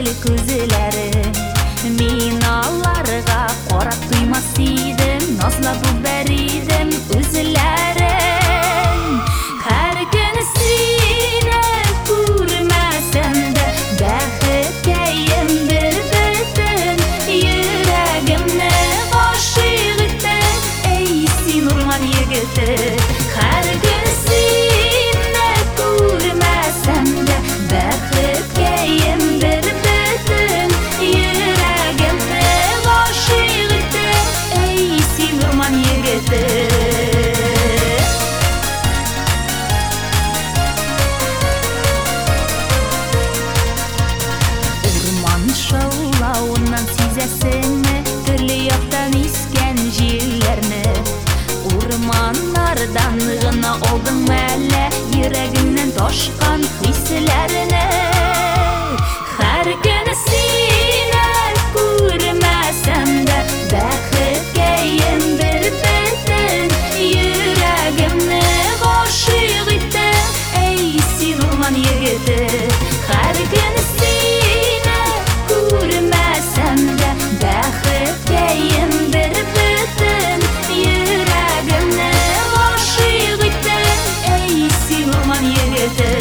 көзләрен. Мин аларга карап туймас идем, назлап бер идем үзләрен. Һәр көн сине күрмәсәм дә бәхеткәем бер бөтен йөрәгемне гашыйк иттең, эй син урман егете. Һәр көн сине күрмәсәм дә бәхеткәем бер бөтен йөрәгемне гашыйк иттең, эй син урман егете. Шаулауынан сизәсеңме төрле яктан искән җилләрне? Урманнардан гына алдыңмы әллә йөрәгеңнән ташкан хисләрне? Һәр көн сине күрмәсәм дә бәхеткәем бер бөтен йөрәгемне гашыйк иттең, эй син урман егете. Һәр көн күрмәсәм дә бәхеткәем бер бөтен йөрәгемне гашыйк иттең, эй син урман егете.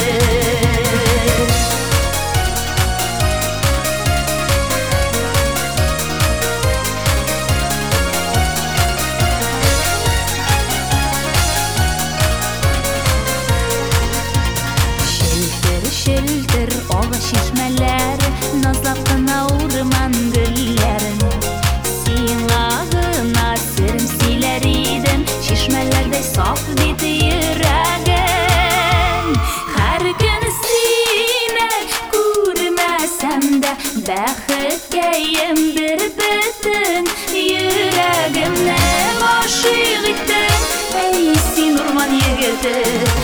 Шелтер ага чишмәләр, назлап кына урман гөлләрен. Сиңа гына серем сөйләр идем, чишмәләрдәй саф бит йөрәгем. Һәр көн сине күрмәсәм дә бәхеткәем бер бөтен йөрәгемне гашыйк иттең, эй син урман егете.